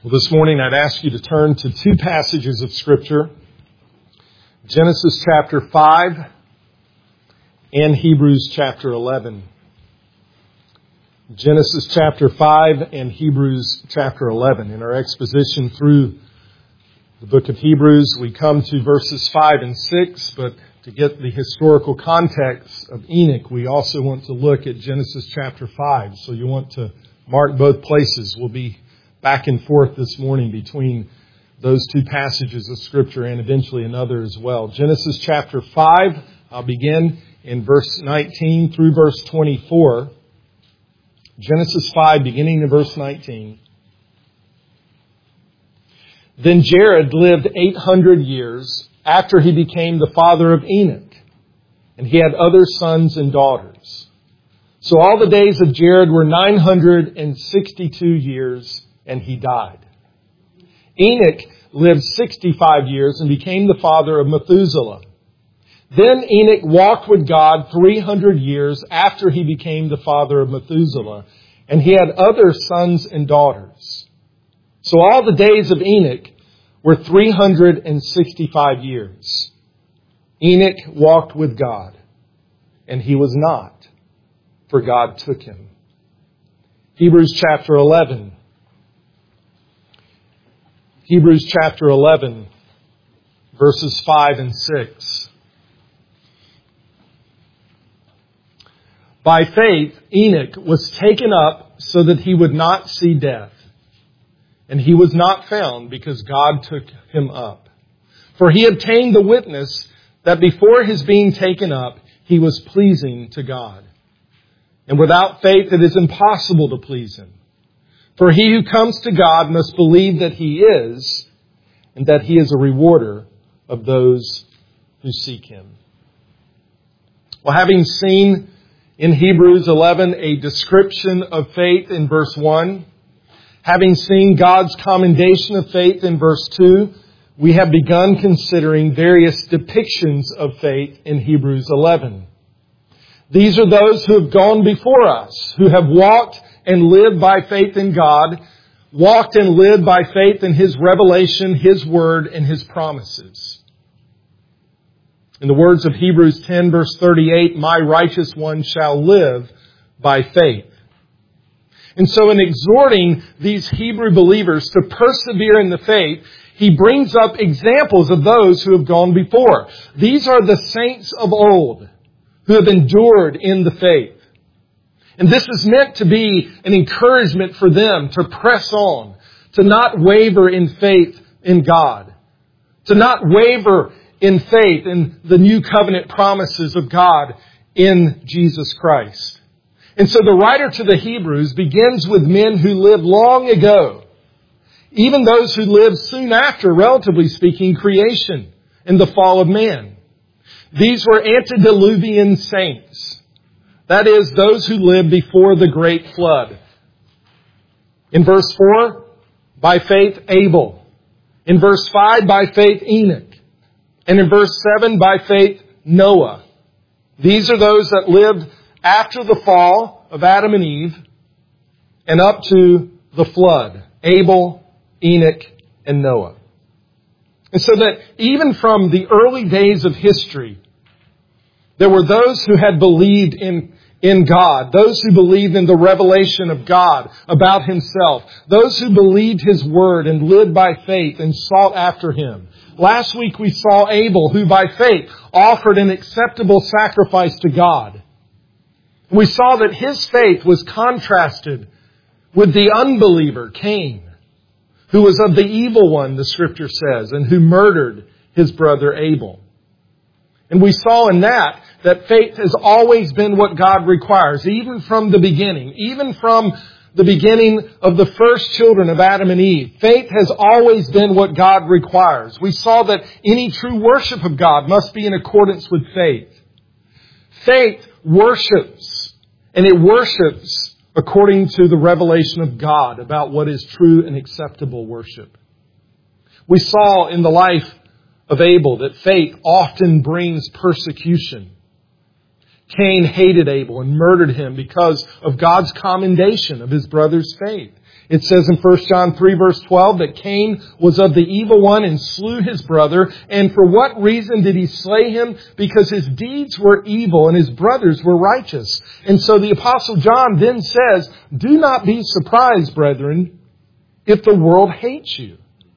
Well, this morning I'd ask you to turn to two passages of Scripture, Genesis chapter 5 and Hebrews chapter 11. Genesis chapter 5 and Hebrews chapter 11. In our exposition through the book of Hebrews, we come to verses 5 and 6, but to get the historical context of Enoch, we also want to look at Genesis chapter 5. So you want to mark both places. We'll be back and forth this morning between those two passages of Scripture and eventually another as well. Genesis chapter 5, I'll begin in verse 19 through verse 24. Genesis 5, beginning in verse 19. Then Jared lived 800 years after he became the father of Enoch, and he had other sons and daughters. So all the days of Jared were 962 years, and he died. Enoch lived 65 years and became the father of Methuselah. Then Enoch walked with God 300 years after he became the father of Methuselah, and he had other sons and daughters. So all the days of Enoch were 365 years. Enoch walked with God, and he was not, for God took him. Hebrews chapter 11. Hebrews chapter 11, verses 5 and 6. By faith, Enoch was taken up so that he would not see death. And he was not found because God took him up. For he obtained the witness that before his being taken up, he was pleasing to God. And without faith, it is impossible to please him. For he who comes to God must believe that he is, and that he is a rewarder of those who seek him. Well, having seen in Hebrews 11 a description of faith in verse 1, having seen God's commendation of faith in verse 2, we have begun considering various depictions of faith in Hebrews 11. These are those who have gone before us, who have walked and lived by faith in God, walked and lived by faith in His revelation, His word, and His promises. In the words of Hebrews 10 verse 38, my righteous one shall live by faith. And so in exhorting these Hebrew believers to persevere in the faith, he brings up examples of those who have gone before. These are the saints of old who have endured in the faith. And this is meant to be an encouragement for them to press on, to not waver in faith in God, to not waver in faith in the new covenant promises of God in Jesus Christ. And so the writer to the Hebrews begins with men who lived long ago, even those who lived soon after, relatively speaking, creation and the fall of man. These were antediluvian saints. That is, those who lived before the great flood. In verse 4, by faith Abel. In verse 5, by faith Enoch. And in verse 7, by faith Noah. These are those that lived after the fall of Adam and Eve and up to the flood. Abel, Enoch, and Noah. And so that even from the early days of history, there were those who had believed in God, those who believed in the revelation of God about Himself, those who believed His word and lived by faith and sought after Him. Last week we saw Abel, who by faith offered an acceptable sacrifice to God. We saw that his faith was contrasted with the unbeliever, Cain, who was of the evil one, the Scripture says, and who murdered his brother Abel. And we saw in that faith has always been what God requires, even from the beginning, even from the beginning of the first children of Adam and Eve. Faith has always been what God requires. We saw that any true worship of God must be in accordance with faith. Faith worships, and it worships according to the revelation of God about what is true and acceptable worship. We saw in the life of Abel that faith often brings persecution. Cain hated Abel and murdered him because of God's commendation of his brother's faith. It says in 1 John 3 verse 12 that Cain was of the evil one and slew his brother. And for what reason did he slay him? Because his deeds were evil and his brothers were righteous. And so the Apostle John then says, do not be surprised, brethren, if the world hates you.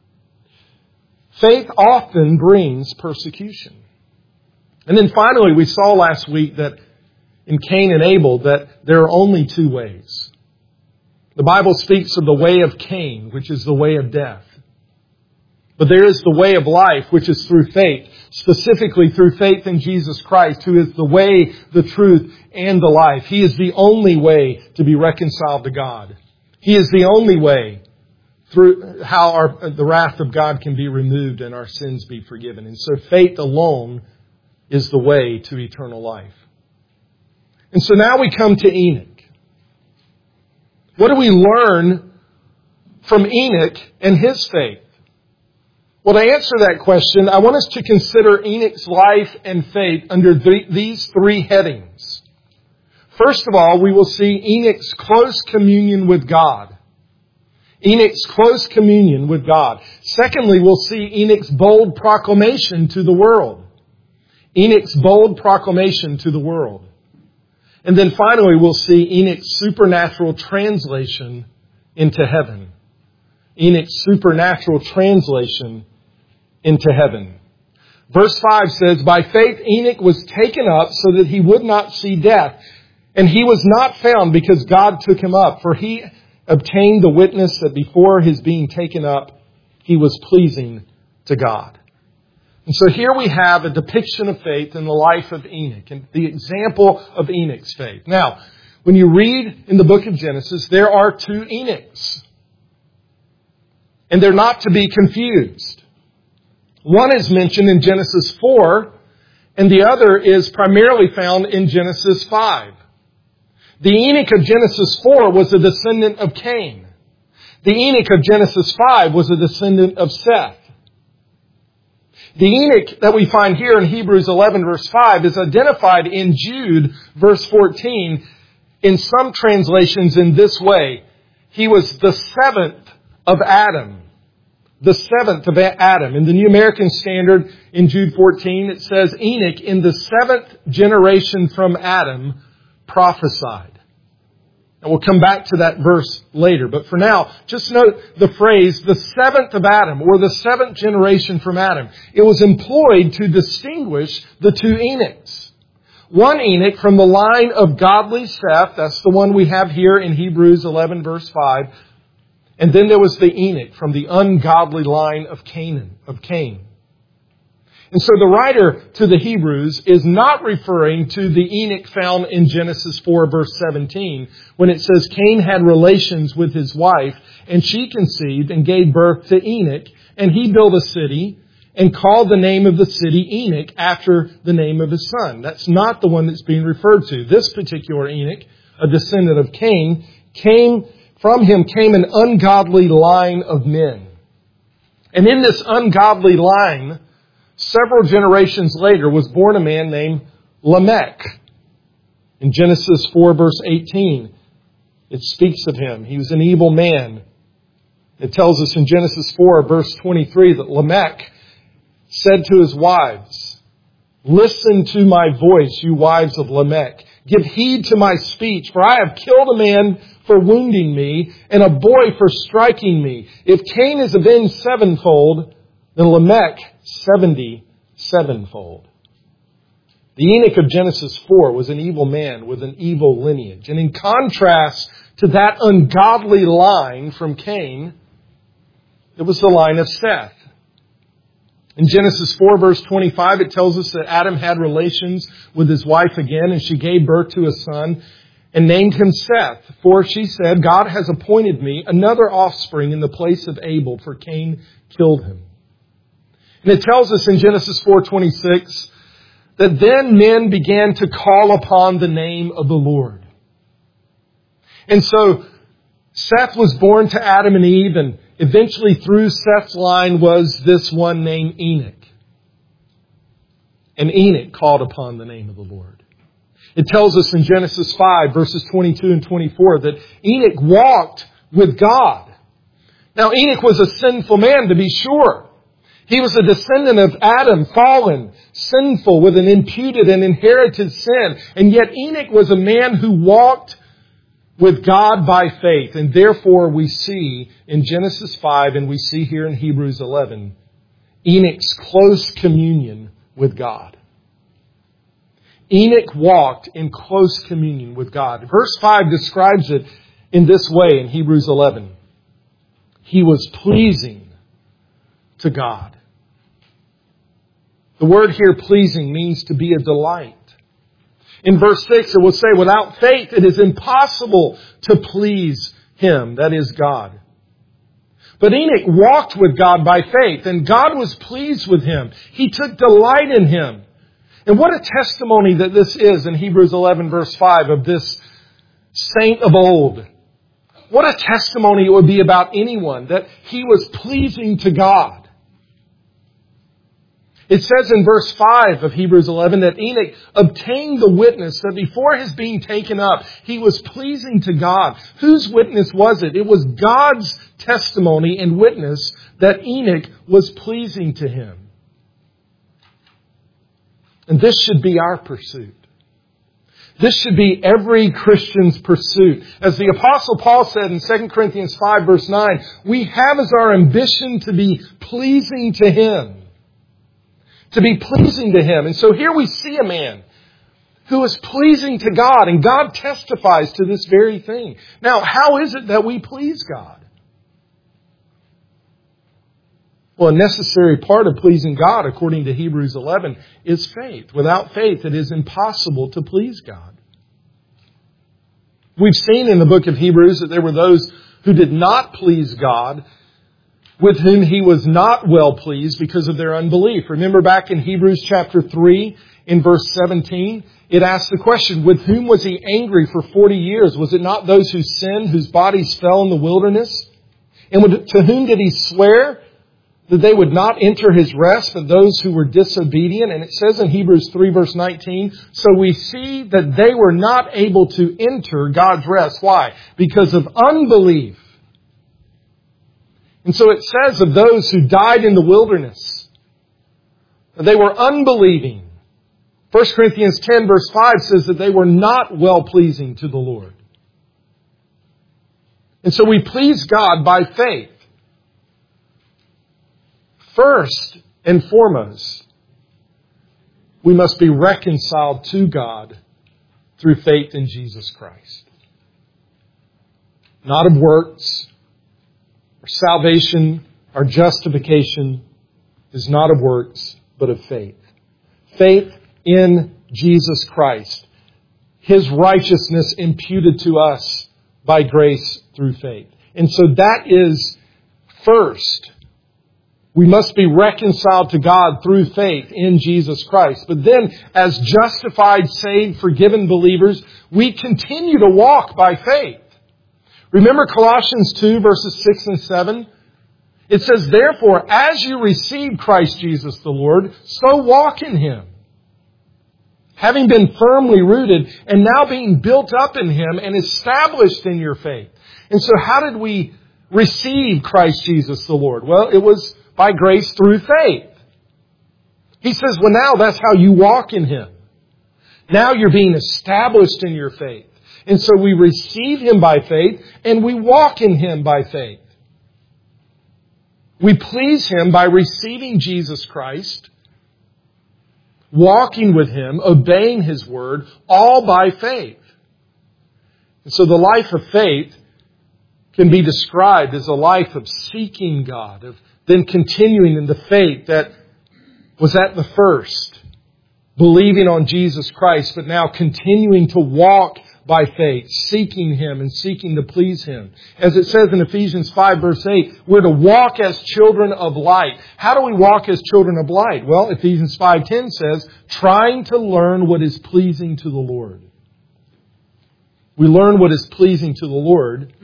Faith often brings persecution. And then finally, we saw last week that in Cain and Abel that there are only two ways. The Bible speaks of the way of Cain, which is the way of death. But there is the way of life, which is through faith, specifically through faith in Jesus Christ, who is the way, the truth, and the life. He is the only way to be reconciled to God. He is the only way through how the wrath of God can be removed and our sins be forgiven. And so faith alone is the way to eternal life. And so now we come to Enoch. What do we learn from Enoch and his faith? Well, to answer that question, I want us to consider Enoch's life and faith under these three headings. First of all, we will see Enoch's close communion with God. Enoch's close communion with God. Secondly, we'll see Enoch's bold proclamation to the world. Enoch's bold proclamation to the world. And then finally, we'll see Enoch's supernatural translation into heaven. Enoch's supernatural translation into heaven. Verse 5 says, by faith Enoch was taken up so that he would not see death. And he was not found because God took him up. For he obtained the witness that before his being taken up, he was pleasing to God. And so here we have a depiction of faith in the life of Enoch and the example of Enoch's faith. Now, when you read in the book of Genesis, there are two Enochs. And they're not to be confused. One is mentioned in Genesis 4, and the other is primarily found in Genesis 5. The Enoch of Genesis 4 was a descendant of Cain. The Enoch of Genesis 5 was a descendant of Seth. The Enoch that we find here in Hebrews 11 verse 5 is identified in Jude verse 14 in some translations in this way. He was the seventh of Adam. The seventh of Adam. In the New American Standard in Jude 14 it says Enoch in the seventh generation from Adam prophesied. And we'll come back to that verse later. But for now, just note the phrase, the seventh of Adam, or the seventh generation from Adam. It was employed to distinguish the two Enochs. One Enoch from the line of godly Seth, that's the one we have here in Hebrews 11 verse 5. And then there was the Enoch from the ungodly line of Cain. And so the writer to the Hebrews is not referring to the Enoch found in Genesis 4 verse 17 when it says Cain had relations with his wife and she conceived and gave birth to Enoch and he built a city and called the name of the city Enoch after the name of his son. That's not the one that's being referred to. This particular Enoch, a descendant of Cain, from him came an ungodly line of men. And in this ungodly line, several generations later was born a man named Lamech. In Genesis 4 verse 18, it speaks of him. He was an evil man. It tells us in Genesis 4 verse 23 that Lamech said to his wives, listen to my voice, you wives of Lamech. Give heed to my speech, for I have killed a man for wounding me and a boy for striking me. If Cain is avenged sevenfold, then Lamech 77-fold. The Enoch of Genesis 4 was an evil man with an evil lineage. And in contrast to that ungodly line from Cain, it was the line of Seth. In Genesis 4 verse 25, it tells us that Adam had relations with his wife again, and she gave birth to a son and named him Seth. For she said, God has appointed me another offspring in the place of Abel, for Cain killed him. And it tells us in Genesis 4:26 that then men began to call upon the name of the Lord. And so Seth was born to Adam and Eve, and eventually through Seth's line was this one named Enoch. And Enoch called upon the name of the Lord. It tells us in Genesis 5 verses 22 and 24 that Enoch walked with God. Now, Enoch was a sinful man, to be sure. He was a descendant of Adam, fallen, sinful, with an imputed and inherited sin. And yet Enoch was a man who walked with God by faith. And therefore we see in Genesis 5 and we see here in Hebrews 11, Enoch's close communion with God. Enoch walked in close communion with God. Verse 5 describes it in this way in Hebrews 11. He was pleasing to God. The word here, pleasing, means to be a delight. In verse 6 it will say, without faith it is impossible to please Him, that is God. But Enoch walked with God by faith, and God was pleased with him. He took delight in him. And what a testimony that this is in Hebrews 11 verse 5 of this saint of old. What a testimony it would be about anyone that he was pleasing to God. It says in verse 5 of Hebrews 11 that Enoch obtained the witness that before his being taken up, he was pleasing to God. Whose witness was it? It was God's testimony and witness that Enoch was pleasing to Him. And this should be our pursuit. This should be every Christian's pursuit. As the Apostle Paul said in 2 Corinthians 5 verse 9, we have as our ambition to be pleasing to Him. To be pleasing to Him. And so here we see a man who is pleasing to God, and God testifies to this very thing. Now, how is it that we please God? Well, a necessary part of pleasing God, according to Hebrews 11, is faith. Without faith, it is impossible to please God. We've seen in the book of Hebrews that there were those who did not please God, with whom He was not well pleased because of their unbelief. Remember back in Hebrews chapter 3, in verse 17, it asks the question, with whom was He angry for 40 years? Was it not those who sinned, whose bodies fell in the wilderness? And to whom did He swear that they would not enter His rest, but those who were disobedient? And it says in Hebrews 3 verse 19, so we see that they were not able to enter God's rest. Why? Because of unbelief. And so it says of those who died in the wilderness, that they were unbelieving. 1 Corinthians 10 verse 5 says that they were not well-pleasing to the Lord. And so we please God by faith. First and foremost, we must be reconciled to God through faith in Jesus Christ. Not of works. Our salvation, our justification is not of works, but of faith. Faith in Jesus Christ. His righteousness imputed to us by grace through faith. And so that is first. We must be reconciled to God through faith in Jesus Christ. But then, as justified, saved, forgiven believers, we continue to walk by faith. Remember Colossians 2 verses 6 and 7? It says, therefore, as you received Christ Jesus the Lord, so walk in Him. Having been firmly rooted and now being built up in Him and established in your faith. And so how did we receive Christ Jesus the Lord? Well, it was by grace through faith. He says, well, now that's how you walk in Him. Now you're being established in your faith. And so we receive Him by faith and we walk in Him by faith. We please Him by receiving Jesus Christ, walking with Him, obeying His word, all by faith. And so the life of faith can be described as a life of seeking God, of then continuing in the faith that was at the first, believing on Jesus Christ, but now continuing to walk by faith, seeking Him and seeking to please Him. As it says in Ephesians 5 verse 8, we're to walk as children of light. How do we walk as children of light? Well, Ephesians 5:10 says, trying to learn what is pleasing to the Lord. We learn what is pleasing to the Lord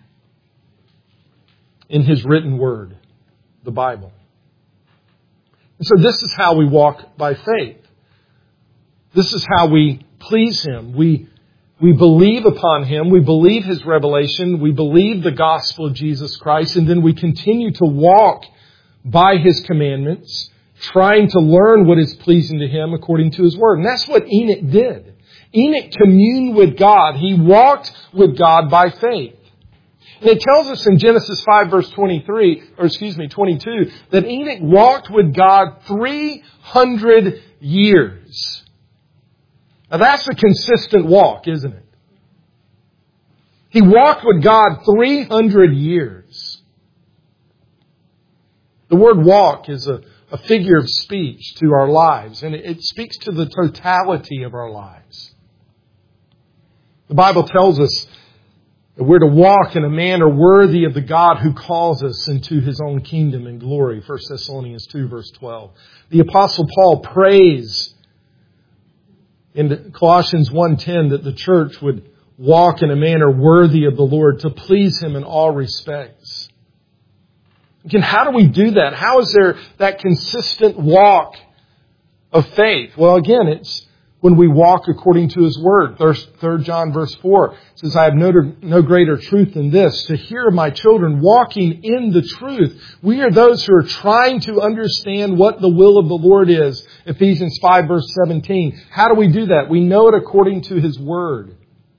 in His written word, the Bible. And so this is how we walk by faith. This is how we please Him. We We believe upon Him. We believe His revelation. We believe the gospel of Jesus Christ. And then we continue to walk by His commandments, trying to learn what is pleasing to Him according to His Word. And that's what Enoch did. Enoch communed with God. He walked with God by faith. And it tells us in Genesis 5 verse 22, that Enoch walked with God 300 years. Now that's a consistent walk, isn't it? He walked with God 300 years. The word walk is a figure of speech to our lives, and it speaks to the totality of our lives. The Bible tells us that we're to walk in a manner worthy of the God who calls us into His own kingdom and glory. 1 Thessalonians 2 verse 12. The Apostle Paul prays in Colossians 1:10 that the church would walk in a manner worthy of the Lord to please Him in all respects. Again, how do we do that? How is there that consistent walk of faith? Well, again, it's when we walk according to His Word. 3 John verse 4 says, I have no greater truth than this, to hear my children walking in the truth. We are those who are trying to understand what the will of the Lord is. Ephesians 5 verse 17. How do we do that? We know it according to His Word.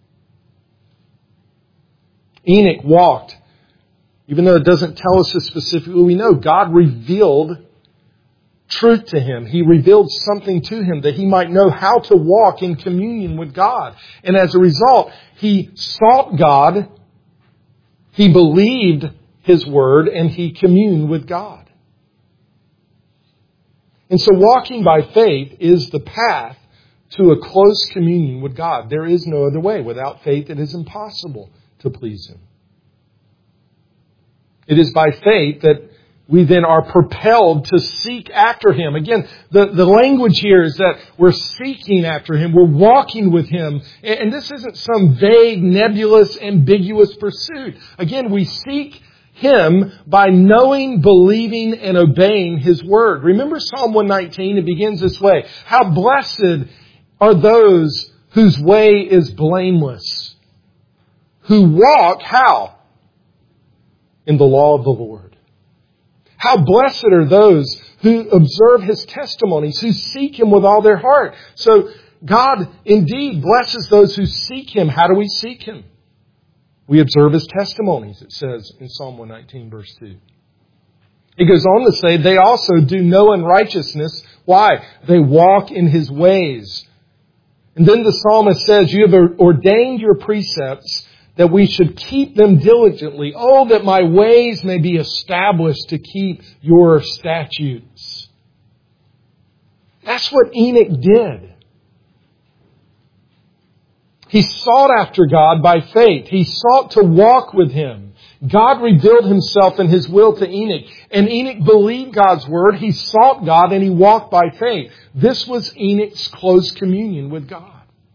Enoch walked. Even though it doesn't tell us this specifically, we know God revealed truth to him. He revealed something to him that he might know how to walk in communion with God. And as a result, he sought God, he believed His Word, and he communed with God. And so walking by faith is the path to a close communion with God. There is no other way. Without faith, it is impossible to please Him. It is by faith that we then are propelled to seek after Him. Again, the language here is that we're seeking after Him. We're walking with Him. And this isn't some vague, nebulous, ambiguous pursuit. Again, we seek Him by knowing, believing, and obeying His Word. Remember Psalm 119? It begins this way. How blessed are those whose way is blameless, who walk, how? In the law of the Lord. How blessed are those who observe His testimonies, who seek Him with all their heart. So God indeed blesses those who seek Him. How do we seek Him? We observe His testimonies, it says in Psalm 119 verse 2. It goes on to say, they also do no unrighteousness. Why? They walk in His ways. And then the psalmist says, you have ordained your precepts that we should keep them diligently. Oh, that my ways may be established to keep your statutes. That's what Enoch did. He sought after God by faith. He sought to walk with Him. God revealed Himself and His will to Enoch. And Enoch believed God's Word. He sought God and he walked by faith. This was Enoch's close communion with God.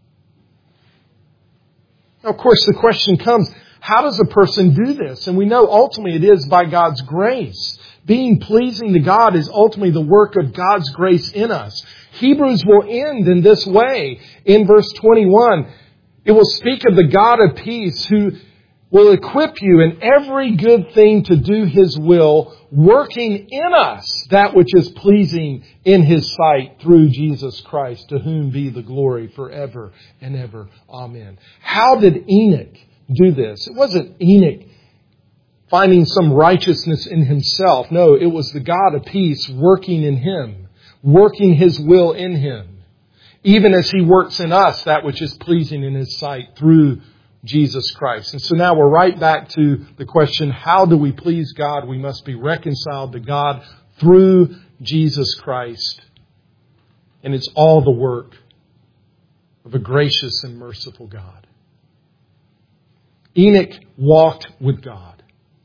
Now, of course, the question comes, how does a person do this? And we know ultimately it is by God's grace. Being pleasing to God is ultimately the work of God's grace in us. Hebrews will end in this way. In verse 21, it will speak of the God of peace who will equip you in every good thing to do His will, working in us that which is pleasing in His sight through Jesus Christ, to whom be the glory forever and ever. Amen. How did Enoch do this? It wasn't Enoch finding some righteousness in himself. No, it was the God of peace working in him, working His will in him, even as He works in us that which is pleasing in His sight through Jesus Christ. And so now we're right back to the question, how do we please God? We must be reconciled to God through Jesus Christ. And it's all the work of a gracious and merciful God. Enoch walked with God.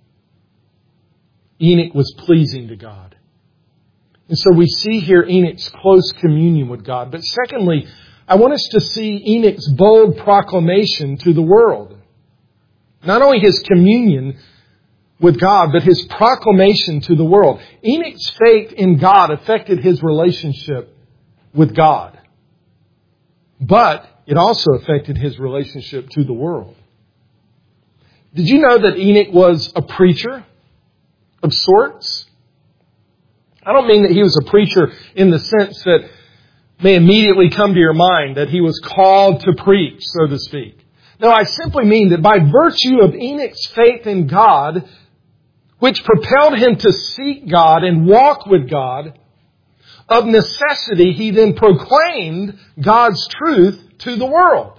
Enoch was pleasing to God. And so we see here Enoch's close communion with God. But secondly, I want us to see Enoch's bold proclamation to the world. Not only his communion with God, but his proclamation to the world. Enoch's faith in God affected his relationship with God. But it also affected his relationship to the world. Did you know that Enoch was a preacher of sorts? I don't mean that he was a preacher in the sense that may immediately come to your mind, that he was called to preach, so to speak. No, I simply mean that by virtue of Enoch's faith in God, which propelled him to seek God and walk with God, of necessity he then proclaimed God's truth to the world.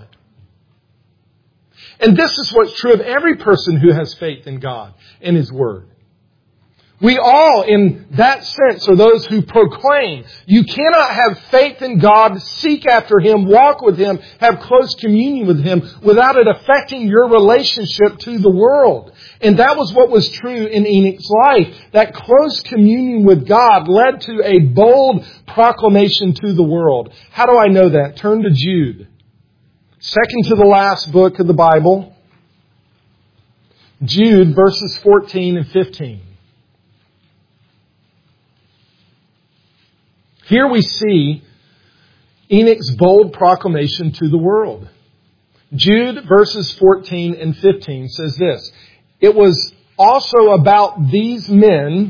And this is what's true of every person who has faith in God and His Word. We all, in that sense, are those who proclaim. You cannot have faith in God, seek after Him, walk with Him, have close communion with Him without it affecting your relationship to the world. And that was what was true in Enoch's life. That close communion with God led to a bold proclamation to the world. How do I know that? Turn to Jude. Second to the last book of the Bible. Jude, verses 14 and 15. Here we see Enoch's bold proclamation to the world. Jude verses 14 and 15 says this. It was also about these men.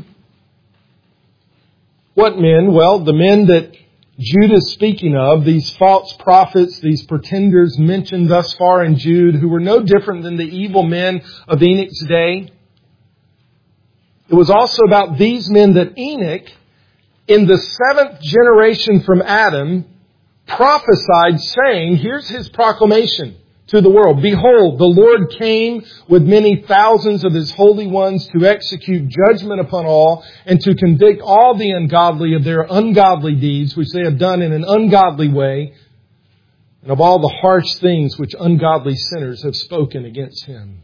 What men? Well, the men that Jude is speaking of, these false prophets, these pretenders mentioned thus far in Jude, who were no different than the evil men of Enoch's day. It was also about these men that Enoch, in the 7th generation from Adam, prophesied, saying, here's his proclamation to the world. Behold, the Lord came with many thousands of His holy ones to execute judgment upon all and to convict all the ungodly of their ungodly deeds, which they have done in an ungodly way, and of all the harsh things which ungodly sinners have spoken against Him.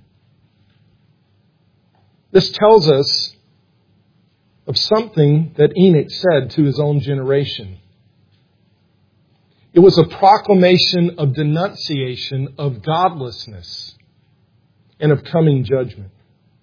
This tells us of something that Enoch said to his own generation. It was a proclamation of denunciation of godlessness and of coming judgment.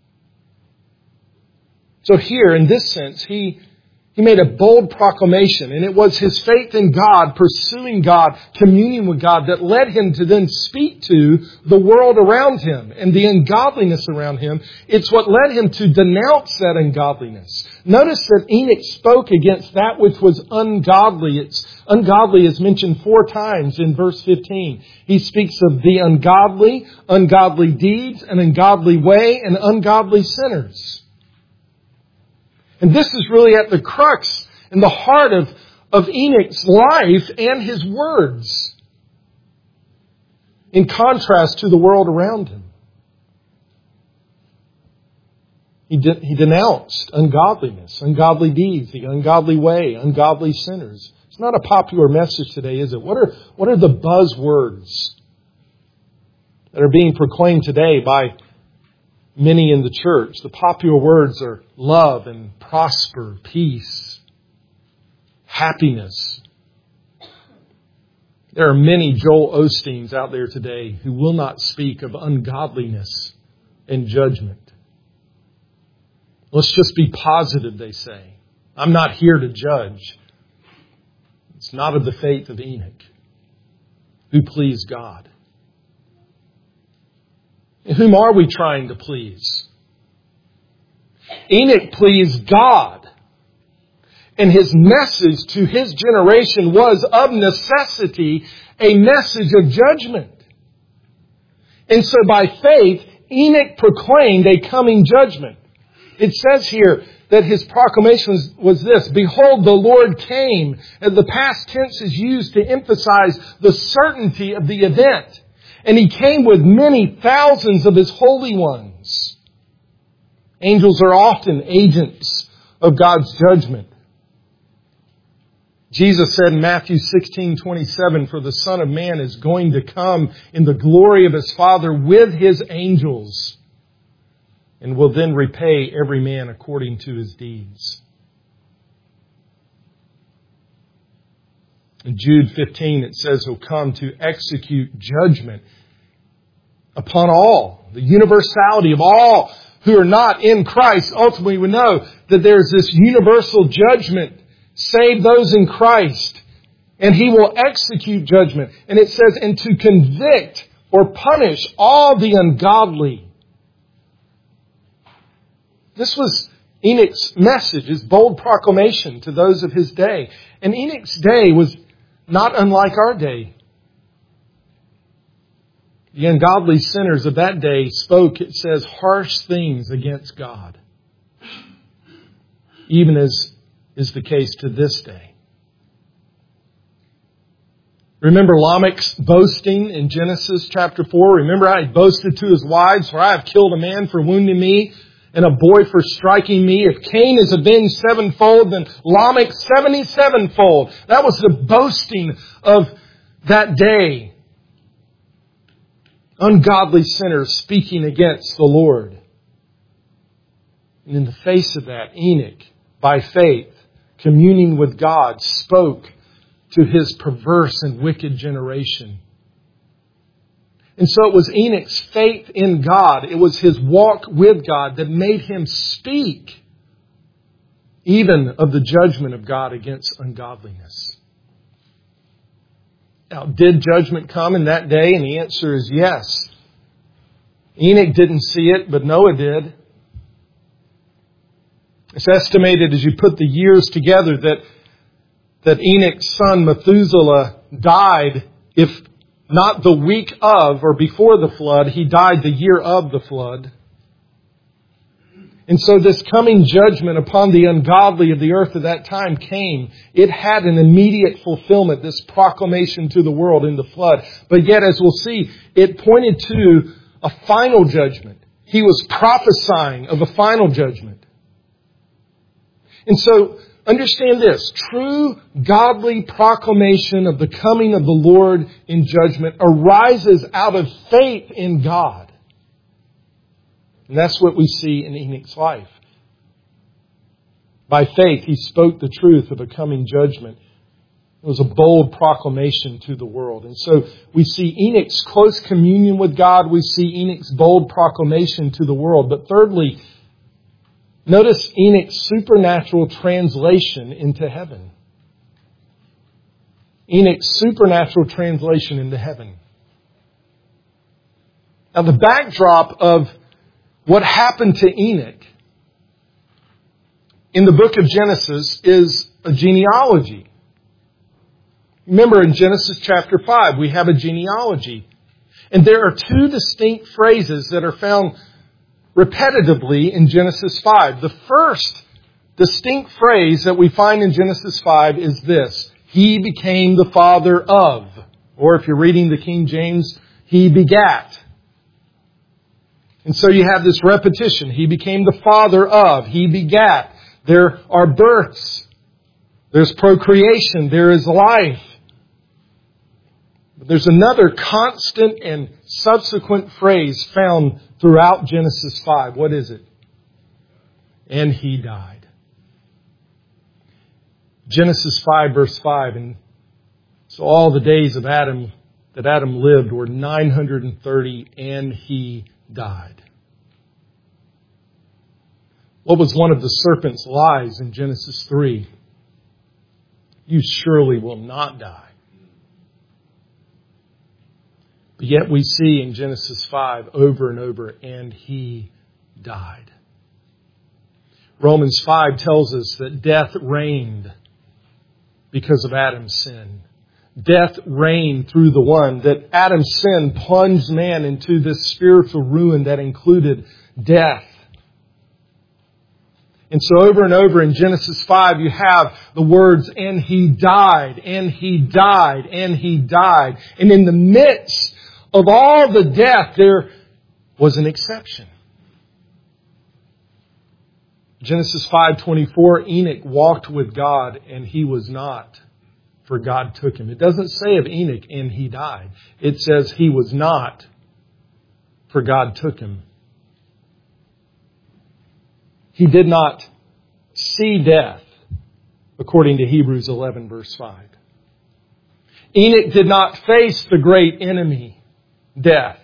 So here, in this sense, he made a bold proclamation, and it was his faith in God, pursuing God, communing with God, that led him to then speak to the world around him and the ungodliness around him. It's what led him to denounce that ungodliness. Notice that Enoch spoke against that which was ungodly. It's ungodly is mentioned 4 times in verse 15. He speaks of the ungodly, ungodly deeds, an ungodly way, and ungodly sinners. And this is really at the crux and the heart of Enoch's life and his words, in contrast to the world around him. He denounced ungodliness, ungodly deeds, the ungodly way, ungodly sinners. It's not a popular message today, is it? What are the buzzwords that are being proclaimed today by many in the church? The popular words are love and prosper, peace, happiness. There are many Joel Osteens out there today who will not speak of ungodliness and judgment. Let's just be positive, they say. I'm not here to judge. It's not of the faith of Enoch, who pleased God. And whom are we trying to please? Enoch pleased God. And his message to his generation was of necessity a message of judgment. And so by faith, Enoch proclaimed a coming judgment. It says here that his proclamation was this: behold, the Lord came. And the past tense is used to emphasize the certainty of the event. And He came with many thousands of His holy ones. Angels are often agents of God's judgment. Jesus said in Matthew 16:27, for the Son of Man is going to come in the glory of His Father with His angels, and will then repay every man according to his deeds. In Jude 15, it says He'll come to execute judgment upon all. The universality of all who are not in Christ. Ultimately, we know that there's this universal judgment. Save those in Christ. And He will execute judgment. And it says, and to convict or punish all the ungodly. This was Enoch's message, his bold proclamation to those of his day. And Enoch's day was not unlike our day. The ungodly sinners of that day spoke, it says, harsh things against God. Even as is the case to this day. Remember Lamech's boasting in Genesis chapter 4? Remember how he boasted to his wives, for I have killed a man for wounding me, and a boy for striking me. If Cain is avenged sevenfold, then Lamech 77-fold. That was the boasting of that day. Ungodly sinners speaking against the Lord. And in the face of that, Enoch, by faith, communing with God, spoke to his perverse and wicked generation. And so it was Enoch's faith in God, it was his walk with God that made him speak even of the judgment of God against ungodliness. Now, did judgment come in that day? And the answer is yes. Enoch didn't see it, but Noah did. It's estimated as you put the years together that Enoch's son Methuselah died, if not the week of or before the flood, he died the year of the flood. And so this coming judgment upon the ungodly of the earth at that time came. It had an immediate fulfillment, this proclamation to the world in the flood. But yet, as we'll see, it pointed to a final judgment. He was prophesying of a final judgment. And so, understand this. True godly proclamation of the coming of the Lord in judgment arises out of faith in God. And that's what we see in Enoch's life. By faith, he spoke the truth of a coming judgment. It was a bold proclamation to the world. And so we see Enoch's close communion with God. We see Enoch's bold proclamation to the world. But thirdly, notice Enoch's supernatural translation into heaven. Enoch's supernatural translation into heaven. Now, the backdrop of what happened to Enoch in the book of Genesis is a genealogy. Remember, in Genesis chapter 5, we have a genealogy. And there are two distinct phrases that are found repetitively in Genesis 5. The first distinct phrase that we find in Genesis 5 is this: he became the father of. Or if you're reading the King James, he begat. And so you have this repetition. He became the father of. He begat. There are births. There's procreation. There is life. But there's another constant and subsequent phrase found throughout Genesis 5. What is it? And he died. Genesis 5 verse 5. And so all the days of Adam that Adam lived were 930, and he died. What was one of the serpent's lies in Genesis 3? You surely will not die. But yet we see in Genesis 5 over and over, and he died. Romans 5 tells us that death reigned because of Adam's sin. Death reigned through the one, that Adam's sin plunged man into this spiritual ruin that included death. And so over and over in Genesis 5, you have the words, and he died, and he died, and he died. And in the midst of all the death, there was an exception. Genesis 5:24, Enoch walked with God, and he was not, for God took him. It doesn't say of Enoch, and he died. It says he was not, for God took him. He did not see death, according to Hebrews 11, verse 5. Enoch did not face the great enemy, death.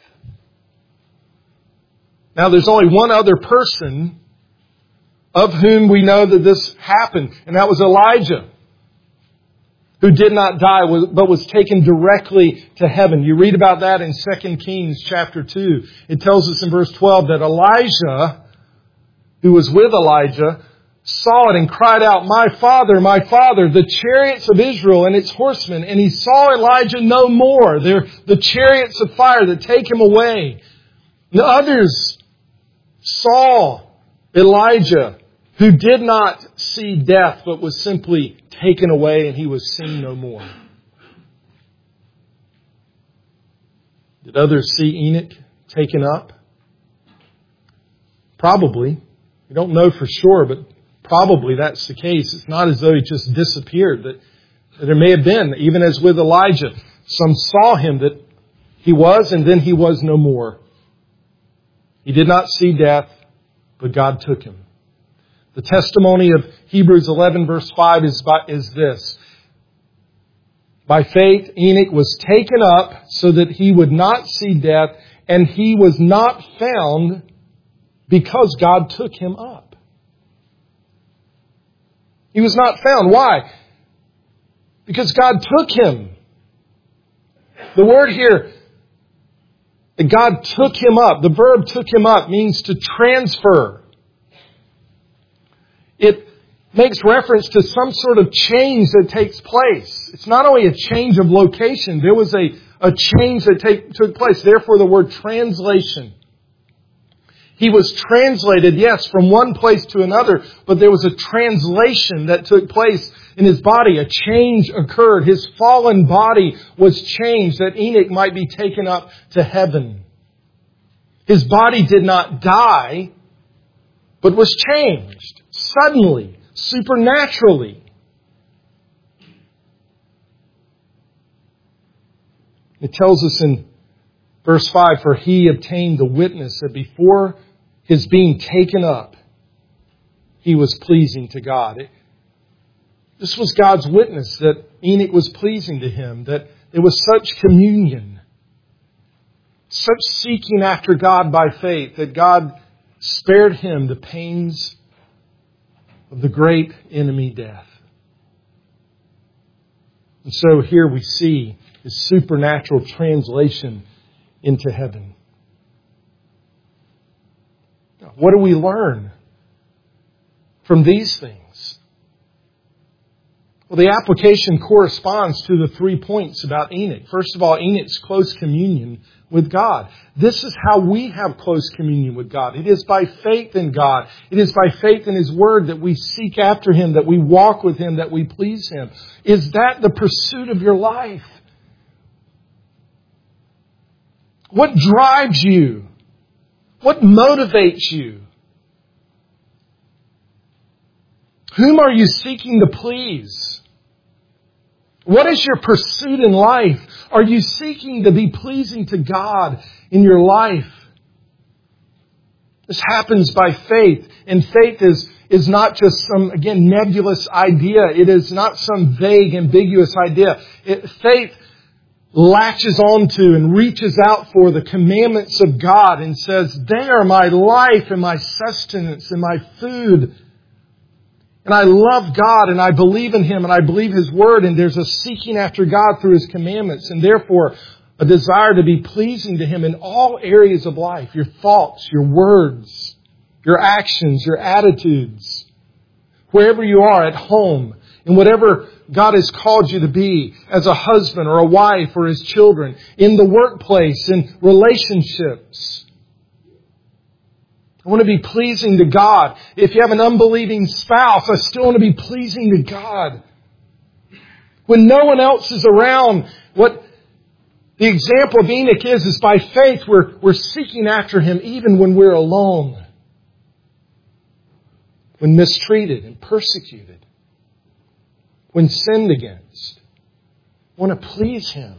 Now, there's only one other person of whom we know that this happened, and that was Elijah. who did not die but was taken directly to heaven. You read about that in 2 Kings chapter 2. It tells us in verse 12 that Elijah, who was with Elijah, saw it and cried out, my father, the chariots of Israel and its horsemen. And he saw Elijah no more. They're the chariots of fire that take him away. And the others saw Elijah, who did not see death, but was simply taken away, and he was seen no more. Did others see Enoch taken up? Probably. We don't know for sure, but probably that's the case. It's not as though he just disappeared. That there may have been, even as with Elijah, some saw him that he was, and then he was no more. He did not see death, but God took him. The testimony of Hebrews 11 verse 5 is this. By faith, Enoch was taken up so that he would not see death, and he was not found because God took him up. He was not found. Why? Because God took him. The word here, that God took him up, the verb took him up means to transfer. It makes reference to some sort of change that takes place. It's not only a change of location, there was a change that took place. Therefore, the word translation. He was translated, yes, from one place to another, but there was a translation that took place in his body. A change occurred. His fallen body was changed that Enoch might be taken up to heaven. His body did not die, but was changed suddenly, supernaturally. It tells us in verse 5, for he obtained the witness that before his being taken up, he was pleasing to God. This was God's witness that Enoch was pleasing to him, that there was such communion, such seeking after God by faith, that God spared him the pains of the great enemy death. And so here we see his supernatural translation into heaven. What do we learn from these things? Well, the application corresponds to the 3 points about Enoch. First of all, Enoch's close communion with God. This is how we have close communion with God. It is by faith in God. It is by faith in His Word that we seek after Him, that we walk with Him, that we please Him. Is that the pursuit of your life? What drives you? What motivates you? Whom are you seeking to please? What is your pursuit in life? Are you seeking to be pleasing to God in your life? This happens by faith. And faith is not just some, again, nebulous idea. It is not some vague, ambiguous idea. Faith latches onto and reaches out for the commandments of God and says, they are my life and my sustenance and my food. And I love God and I believe in Him and I believe His Word, and there's a seeking after God through His commandments, and therefore a desire to be pleasing to Him in all areas of life. Your thoughts, your words, your actions, your attitudes. Wherever you are, at home, in whatever God has called you to be as a husband or a wife or His children, in the workplace, in relationships. I want to be pleasing to God. If you have an unbelieving spouse, I still want to be pleasing to God. When no one else is around, what the example of Enoch is by faith we're seeking after Him even when we're alone. When mistreated and persecuted. When sinned against. I want to please Him.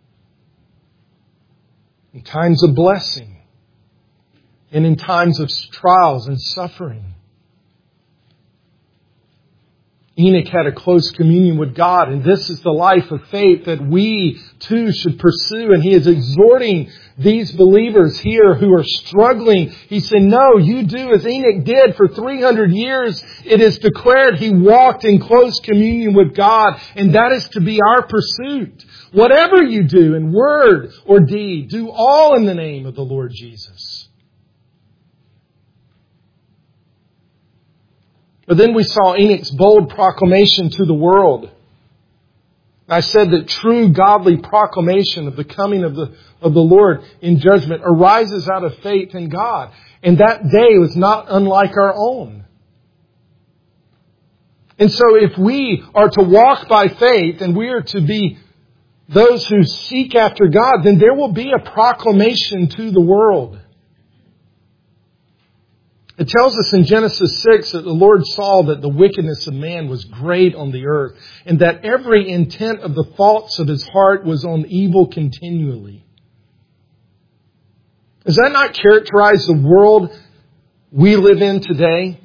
In times of blessing. And in times of trials and suffering. Enoch had a close communion with God, and this is the life of faith that we too should pursue. And he is exhorting these believers here who are struggling. He said, no, you do as Enoch did for 300 years. It is declared he walked in close communion with God, and that is to be our pursuit. Whatever you do in word or deed, do all in the name of the Lord Jesus. But then we saw Enoch's bold proclamation to the world. I said that true godly proclamation of the coming of the Lord in judgment arises out of faith in God. And that day was not unlike our own. And so if we are to walk by faith and we are to be those who seek after God, then there will be a proclamation to the world. It tells us in Genesis 6 that the Lord saw that the wickedness of man was great on the earth, and that every intent of the thoughts of his heart was on evil continually. Does that not characterize the world we live in today?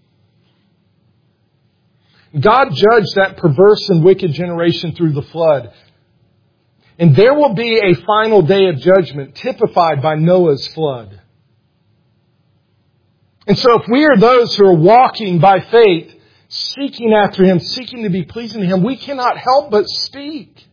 God judged that perverse and wicked generation through the flood. And there will be a final day of judgment typified by Noah's flood. And so if we are those who are walking by faith, seeking after Him, seeking to be pleasing to Him, we cannot help but speak.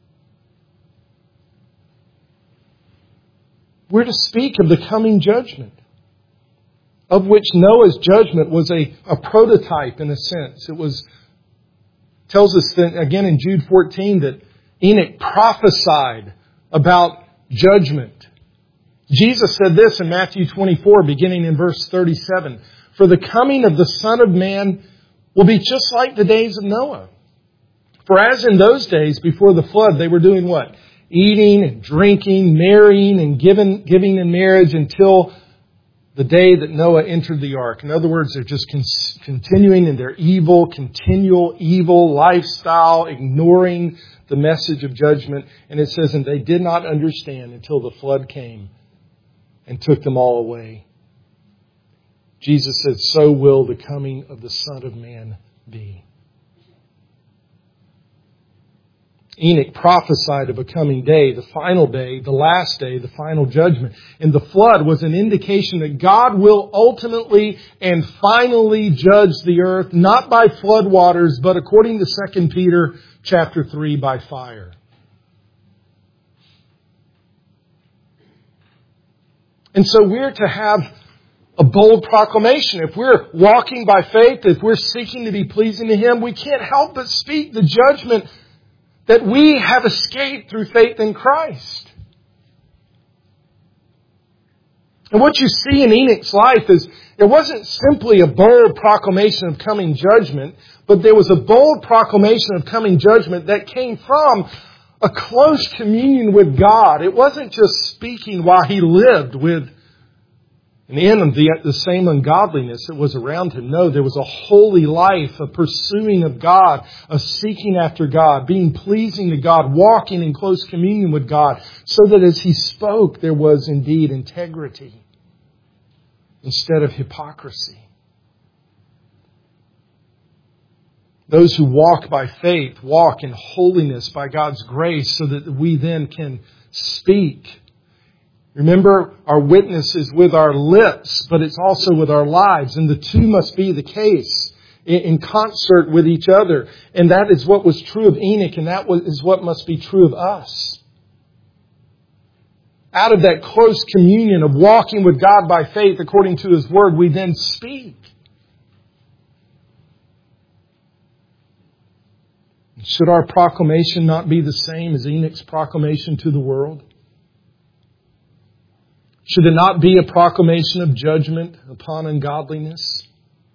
We're to speak of the coming judgment, of which Noah's judgment was a prototype in a sense. Tells us that, again in Jude 14, that Enoch prophesied about judgment. Jesus said this in Matthew 24, beginning in verse 37. For the coming of the Son of Man will be just like the days of Noah. For as in those days before the flood, they were doing what? Eating and drinking, marrying and giving in marriage until the day that Noah entered the ark. In other words, they're just continuing in their continual evil lifestyle, ignoring the message of judgment. And it says, and they did not understand until the flood came and took them all away. Jesus said, so will the coming of the Son of Man be. Enoch prophesied of a coming day, the final day, the last day, the final judgment. And the flood was an indication that God will ultimately and finally judge the earth, not by flood waters, but according to 2 Peter chapter 3, by fire. And so we're to have a bold proclamation. If we're walking by faith, if we're seeking to be pleasing to Him, we can't help but speak the judgment that we have escaped through faith in Christ. And what you see in Enoch's life is it wasn't simply a bold proclamation of coming judgment, but there was a bold proclamation of coming judgment that came from a close communion with God. It wasn't just speaking while he lived with an end of the same ungodliness that was around him. No, there was a holy life, a pursuing of God, a seeking after God, being pleasing to God, walking in close communion with God, so that as he spoke, there was indeed integrity instead of hypocrisy. Those who walk by faith walk in holiness by God's grace so that we then can speak. Remember, our witness is with our lips, but it's also with our lives. And the two must be the case in concert with each other. And that is what was true of Enoch, and that is what must be true of us. Out of that close communion of walking with God by faith according to His Word, we then speak. Should our proclamation not be the same as Enoch's proclamation to the world? Should it not be a proclamation of judgment upon ungodliness?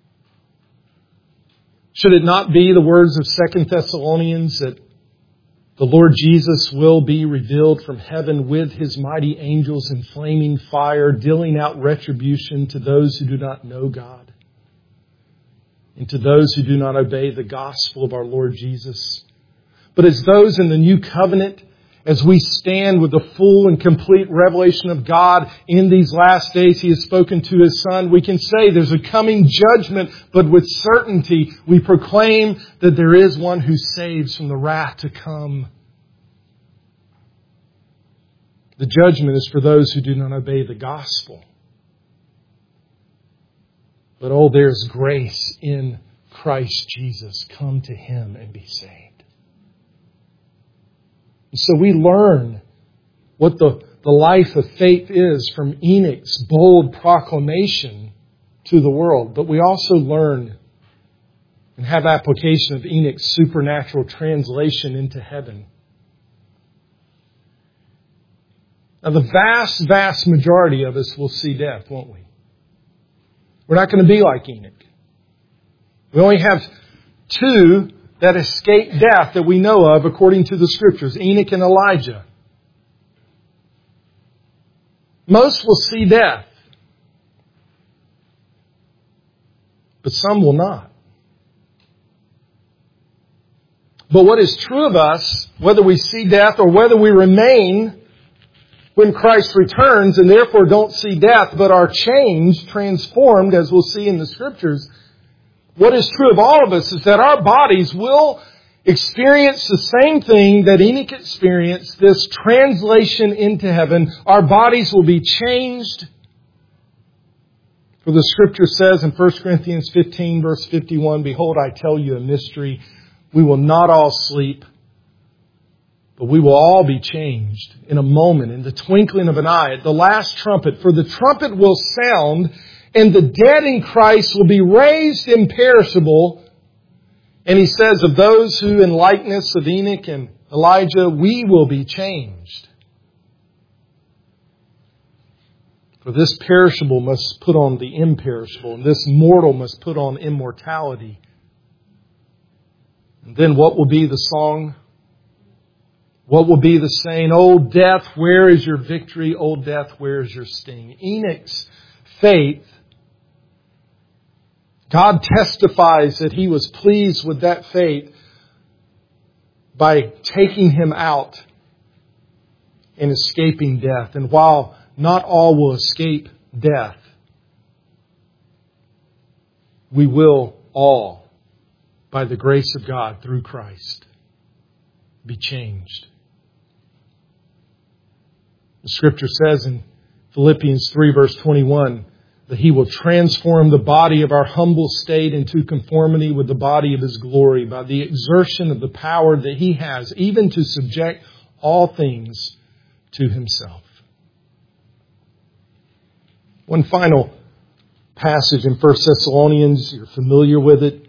Should it not be the words of 2 Thessalonians that the Lord Jesus will be revealed from heaven with His mighty angels in flaming fire, dealing out retribution to those who do not know God and to those who do not obey the gospel of our Lord Jesus? But as those in the new covenant, as we stand with the full and complete revelation of God in these last days He has spoken to His Son, we can say there's a coming judgment, but with certainty we proclaim that there is one who saves from the wrath to come. The judgment is for those who do not obey the gospel. But there's grace in Christ Jesus. Come to Him and be saved. So we learn what the life of faith is from Enoch's bold proclamation to the world. But we also learn and have application of Enoch's supernatural translation into heaven. Now the vast majority of us will see death, won't we? We're not going to be like Enoch. We only have two that escaped death that we know of according to the Scriptures, Enoch and Elijah. Most will see death, but some will not. But what is true of us, whether we see death or whether we remain when Christ returns and therefore don't see death, but are changed, transformed, as we'll see in the Scriptures, what is true of all of us is that our bodies will experience the same thing that Enoch experienced, this translation into heaven. Our bodies will be changed. For the Scripture says in 1 Corinthians 15, verse 51, "Behold, I tell you a mystery. We will not all sleep, but we will all be changed in a moment, in the twinkling of an eye, at the last trumpet. For the trumpet will sound, and the dead in Christ will be raised imperishable." And he says of those who in likeness of Enoch and Elijah, we will be changed. For this perishable must put on the imperishable, and this mortal must put on immortality. And then what will be the song? What will be the saying? "O death, where is your victory? O death, where is your sting?" Enoch's faith, God testifies that He was pleased with that faith by taking him out and escaping death. And while not all will escape death, we will all, by the grace of God through Christ, be changed. The Scripture says in Philippians 3 verse 21 that He will transform the body of our humble state into conformity with the body of His glory by the exertion of the power that He has, even to subject all things to Himself. One final passage in 1 Thessalonians, you're familiar with it.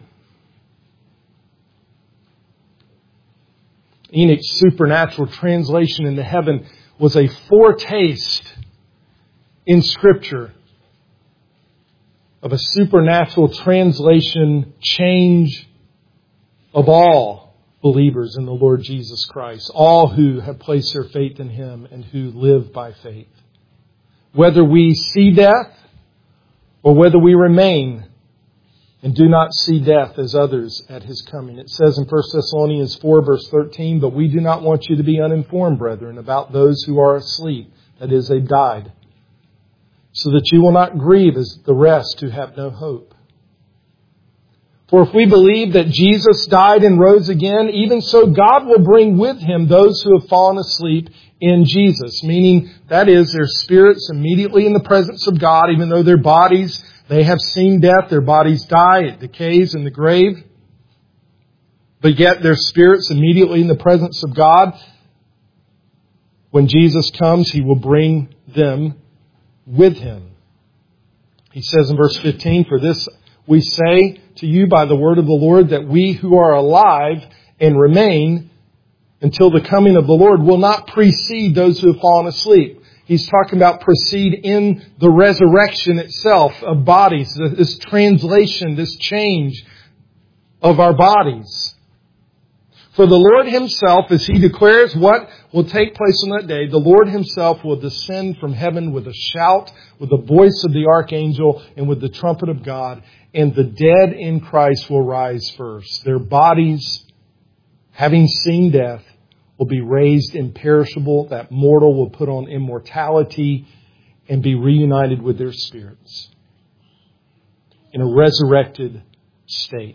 Enoch's supernatural translation into heaven was a foretaste in Scripture of a supernatural translation change of all believers in the Lord Jesus Christ, all who have placed their faith in Him and who live by faith. Whether we see death or whether we remain and do not see death as others at His coming. It says in 1 Thessalonians 4 verse 13, "But we do not want you to be uninformed, brethren, about those who are asleep," that is, they've died, "so that you will not grieve as the rest who have no hope. For if we believe that Jesus died and rose again, even so God will bring with Him those who have fallen asleep in Jesus." Meaning, that is, their spirits immediately in the presence of God, even though their bodies, they have seen death, their bodies die, it decays in the grave. But yet their spirits immediately in the presence of God. When Jesus comes, He will bring them with Him. He says in verse 15, "For this we say to you by the word of the Lord, that we who are alive and remain until the coming of the Lord will not precede those who have fallen asleep." He's talking about proceed in the resurrection itself of bodies, this translation, this change of our bodies. "For the Lord Himself," as He declares what will take place on that day, "the Lord Himself will descend from heaven with a shout, with the voice of the archangel, and with the trumpet of God, and the dead in Christ will rise first. Their bodies, having seen death, will be raised imperishable. That mortal will put on immortality and be reunited with their spirits in a resurrected state.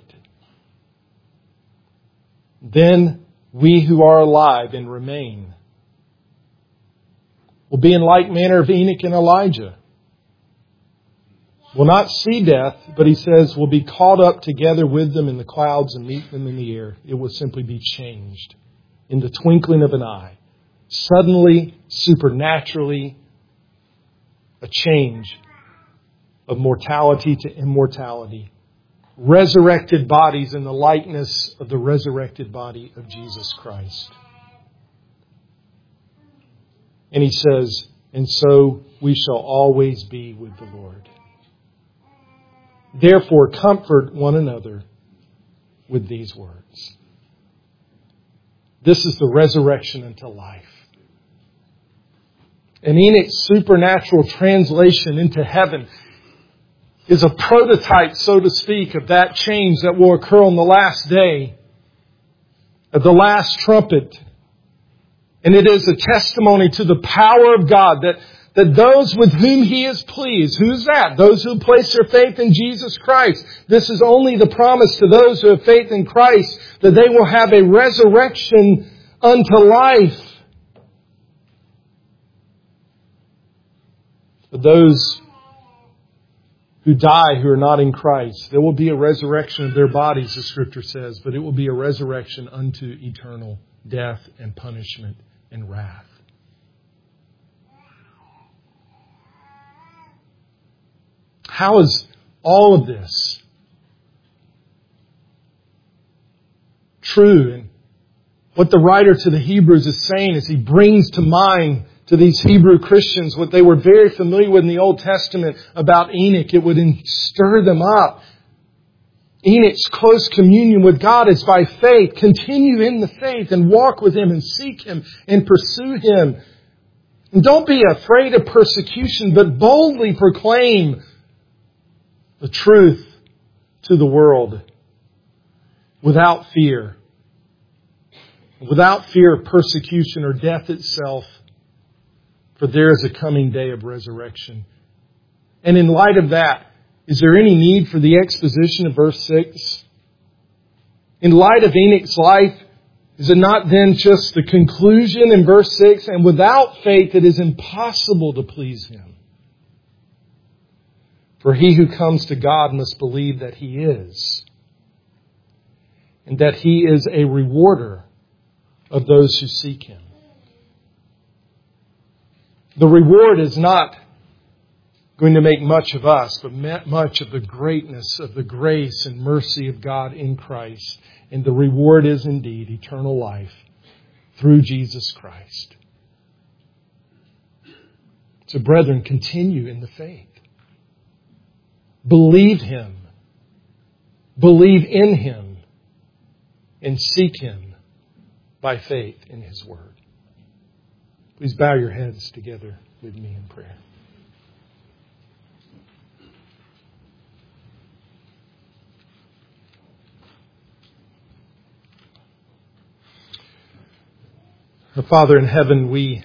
Then we who are alive and remain will be in like manner of Enoch and Elijah. Will not see death, but he says will be caught up together with them in the clouds and meet them in the air. It will simply be changed in the twinkling of an eye. Suddenly, supernaturally, a change of mortality to immortality. Resurrected bodies in the likeness of the resurrected body of Jesus Christ. And he says, and so we shall always be with the Lord. Therefore, comfort one another with these words. This is the resurrection unto life. And Enoch's supernatural translation into heaven is a prototype, so to speak, of that change that will occur on the last day, of the last trumpet. And it is a testimony to the power of God that those with whom He is pleased, who's that? Those who place their faith in Jesus Christ. This is only the promise to those who have faith in Christ, that they will have a resurrection unto life. For those who die who are not in Christ, there will be a resurrection of their bodies, the Scripture says, but it will be a resurrection unto eternal death and punishment and wrath. How is all of this true? And what the writer to the Hebrews is saying is he brings to mind to these Hebrew Christians what they were very familiar with in the Old Testament about Enoch. It would stir them up. Enoch's close communion with God is by faith. Continue in the faith and walk with Him and seek Him and pursue Him. And don't be afraid of persecution, but boldly proclaim the truth to the world without fear. Without fear of persecution or death itself. For there is a coming day of resurrection. And in light of that, is there any need for the exposition of verse 6? In light of Enoch's life, is it not then just the conclusion in verse 6? And without faith it is impossible to please Him. For he who comes to God must believe that He is. And that He is a rewarder of those who seek Him. The reward is not going to make much of us, but much of the greatness of the grace and mercy of God in Christ. And the reward is indeed eternal life through Jesus Christ. So brethren, continue in the faith. Believe Him. Believe in Him. And seek Him by faith in His Word. Please bow your heads together with me in prayer. Our Father in heaven, we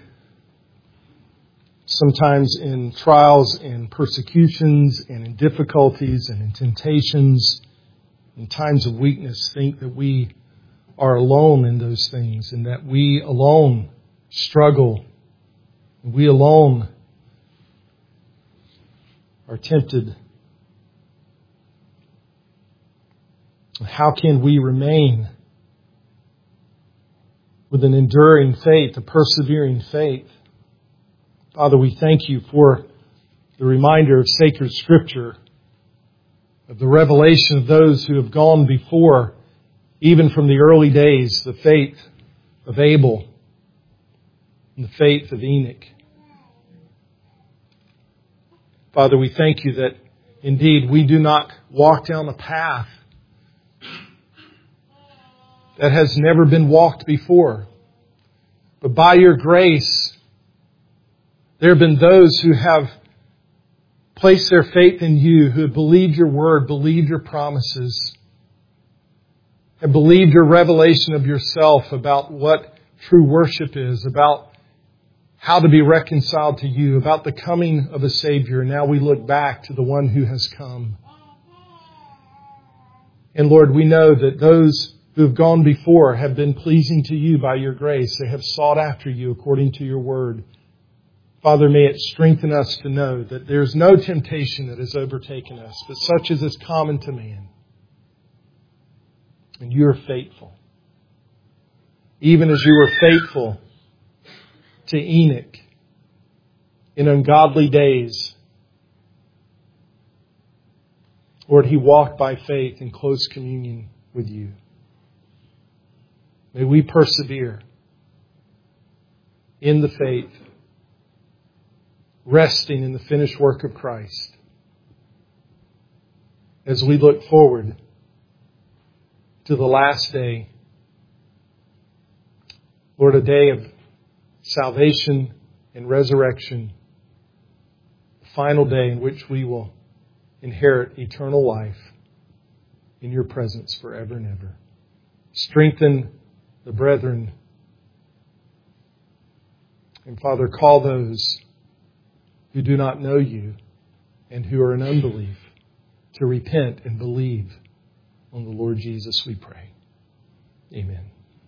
sometimes in trials and persecutions and in difficulties and in temptations, in times of weakness, think that we are alone in those things and that we alone struggle. We alone are tempted. How can we remain with an enduring faith, a persevering faith? Father, we thank You for the reminder of sacred Scripture, of the revelation of those who have gone before, even from the early days, the faith of Abel and the faith of Enoch. Father, we thank You that indeed we do not walk down a path that has never been walked before. But by Your grace, there have been those who have placed their faith in You, who have believed Your word, believed Your promises, and believed Your revelation of Yourself about what true worship is, about how to be reconciled to you, about the coming of a Savior. Now we look back to the one who has come. And Lord, we know that those who have gone before have been pleasing to you by your grace. They have sought after you according to your word. Father, may it strengthen us to know that there's no temptation that has overtaken us, but such as is common to man. And you are faithful. Even as you were faithful to Enoch in ungodly days. Lord, he walked by faith in close communion with you. May we persevere in the faith, resting in the finished work of Christ, as we look forward to the last day. Lord, a day of salvation and resurrection, the final day in which we will inherit eternal life in your presence forever and ever. Strengthen the brethren. And Father, call those who do not know you and who are in unbelief to repent and believe on the Lord Jesus, we pray. Amen.